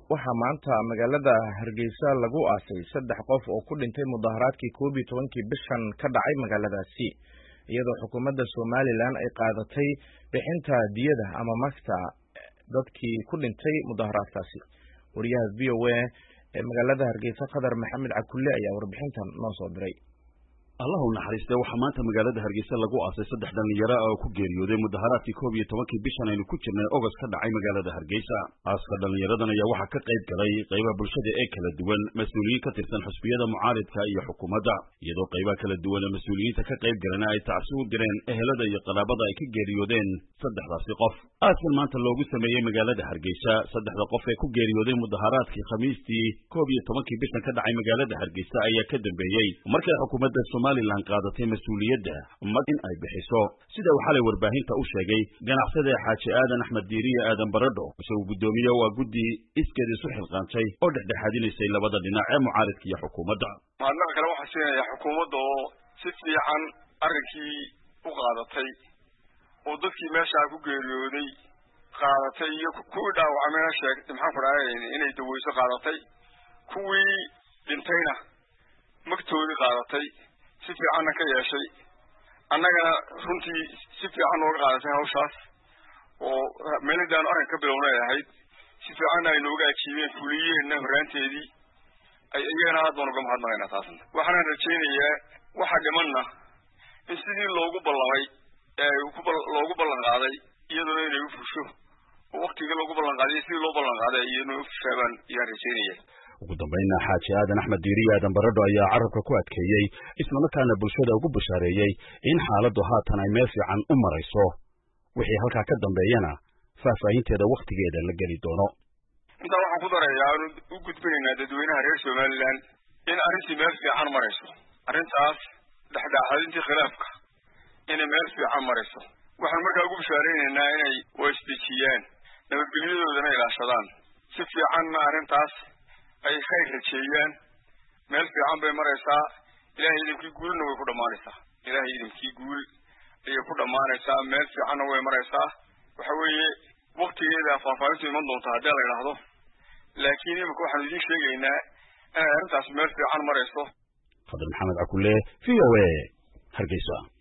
waxaa maanta magaalada Hargeysa lagu aasay 3 qof oo ku dhintay mudaharaadkii 11kii bishan ka dhacay magaaladaasi iyadoo xukuumadda Somaliland ay qaadatay bixinta diyada ama magta dadkii ku dhintay mudaharaadkaasi. Wariyaha VOA ee magaalada Hargeysa Qadar Maxamed Cakulle ayaa warbixintan noo soo diray. الله naxariistay waxa maanta magaalada Hargeysa lagu aasay 3 dhalinyaro oo ku geeriyooday mudaharaadkii 11kii bishan aynu ku jirnay August ka dhacay magaalada Hargeysa. Aaska dhalinyaradan ayaa waxa ka qayb galay qaybaha bulshada ee kala duwan, mas'uuliyiin ka tirsan xisbiyada mucaaradka iyo xukuumadda, iyadoo qaybaha kala duwan ee mas'uuliyiinta ka qayb galana ay tacsiin u direen ehelada iyo qaraabada ay ka geeriyoodeen 3daasi qof. Aaskan maanta loogu sameeyay magaalada Hargeysa 3 qof ee ku geeriyooday mudaharaadkii Khamiistii 11kii bishan ka dhacay magaalada Hargeysa ayaa ka dambeeyay markay xukuumadda Somaliland qaadatay mas'uuliyadda in ay bixiso sida uu xalay warbaahinta u sheegay ganacsade Xaaji Aadan Axmed Diiriye Aadan Baradho oo gudoomiye waa guddi iskeed isu xilqaantay oo dhexdhexaadinaysay labada dhinac ee mucaaradka iyo xukuumadda. Maadnaha kale waxa siinaya xukuumadda oo si fiican arrinkii u qaadatay oo dadkii meesha ku geeriyooday qaadatay iyo kuwii dhaawacmay sheegtay maxaan ku dhahay inay daweyso qaadatay kuwii dhintayna magtoodii qaadatay si fiican ka yeeshay annagana runtii si fiican oo qaadatay hawshaas oo meeladan arrin ka bilowna ahayd si fiican ay nooga ajiibeen fuliyeen horaanteedii ay iyana aad uga mahadnaqaynaa taasna waxaan rajaynayaa waxa dhimanna in sidii loogu ballamay loogu ballan qaaday iyadoo inay u fusho waqtiga loogu ballan qaaday sidii loo ballan qaaday iyadoo u fushaban iyaan rajaynayaa. ugu dambeynna Xaaji Aadan Axmed Diiriye Aadan Baradho ayaa carabka ku adkeeyay isla markaana bulshada ugu bashaareeyay in xaaladdu haatan ay meel fiican u marayso wixii halka ka dambeeyana faahfaahinteeda waqtigeeda la geli doono. inta waxaan ku darayaa u gudbinaynaa dadweynaha reer Somaliland in arrintii meel fiican marayso, arrintaas dhexdhexaadintii khilaafka in meel fiican marayso. waxaan markaa ugu bashaareynaa inay waasbijiyaan nabadgelyadoodana ilaashadaan si fiican arrintaas ay khayr rajeeyaan meel fiican bay maraysaa. ilaahay idinki guulna way ku dhamaanaysaa, ilaahay idinki guul ay ku dhamaanaysaa, meel fiican way maraysaa. waxa weeye waqtigeeda faahfaahintu iman doonta haddii la yiraahdo, laakiin imika waxaan idin sheegaynaa in arrintaas meel fiican marayso. Qadar Maxamed Cakulle, VOA, Hargeysa.